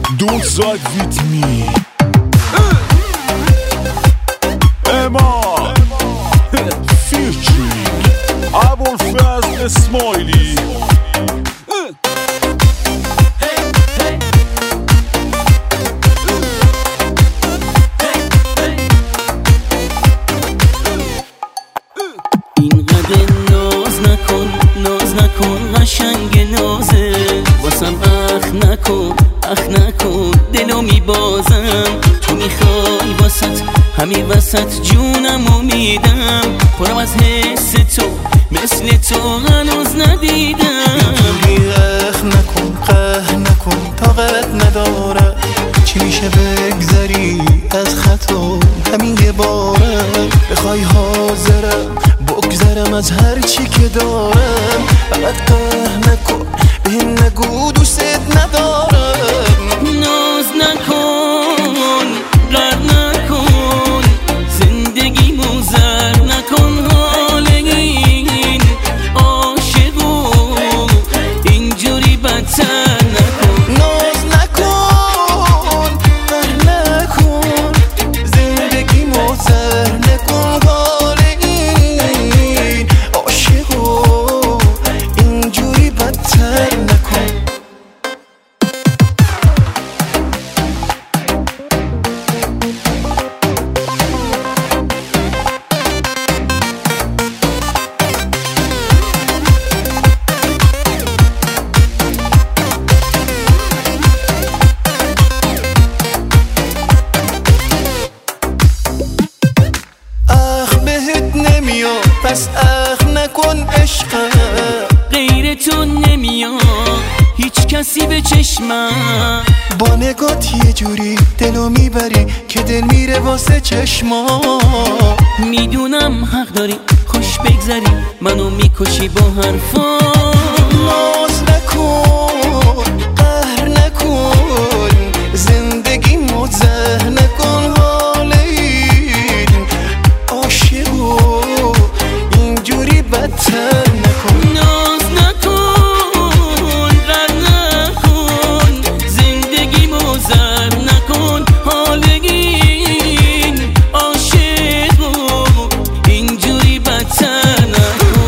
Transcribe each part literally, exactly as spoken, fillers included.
Don't side with me. Emma featuring Abulfazl Ismaili. اینقدر ناز نکن ناز نکن قشنگ نازه واسم اخ نکن اخ نکن دلو میبازم تو میخوای واسط همین وسط جونمو میدم پرم از حس تو مثل تو هنوز ندیدم اخ نکن قه نکن طاقت نداره چی میشه بگذری از خطا همین یه باره بخوای حاضرم بگذرم از هر چی که دارم فقط قه نکن بهم نگو دوست ندارم ناز نکن قهر نکن زندگی موزر نکن حال این عاشقو اینجوری بدتر نکن ناز نکن قهر نکن زندگی موزر نکن حال این عاشقو اینجوری بدتر نکن پس اخ نکن عشقم غیر تو نمیاد هیچ کسی به چشمم با نگات یه جوری دلو میبری که دل میره واسه چشما میدونم حق داری خوش بگذری منو میکشی با حرفا ناز نکن قهر نکن زندگی مزه نکن حال این عاشقو اینجوری بدتر نکن ناز نکن قهر نکن زندگی مزر نکن حال این عاشقو اینجوری بدتر نکن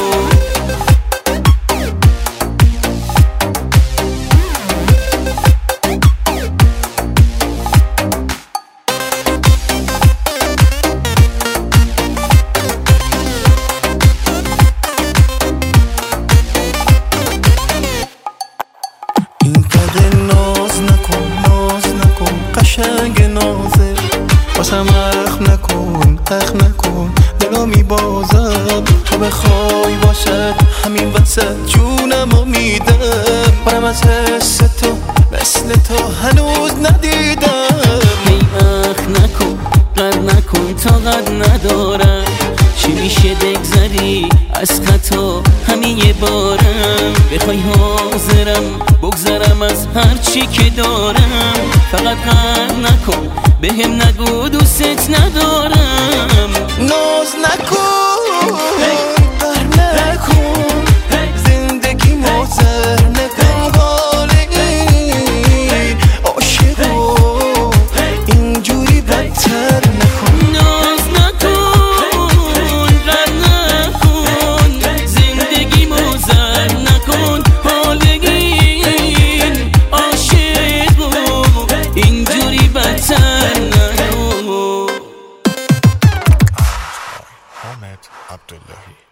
ناز نکن ناز نکن قشنگ نازه واسم اخ نکن اخ نکن دلو میبازم تو بخوای باشد همین وسط جونمو میدم پرم از حس تو مثل تو هنوز ندیدم ای اخ نکن قهر نکن طاقت ندارم چی میشه بگذری از خطا همین یه بارم بخوای حاضرم بگذرم از هر چی که دارم فقط قهر نکن بهم نگو دوست ندارم ناز نکن قهر نکن زندگی مزر نکن حال این عاشقو اینجوری بدتر نکن ناز نکن قهر نکن زندگی مزر نکن حال این عاشقو اینجوری بدتر نکن Ahmed Abdullahi.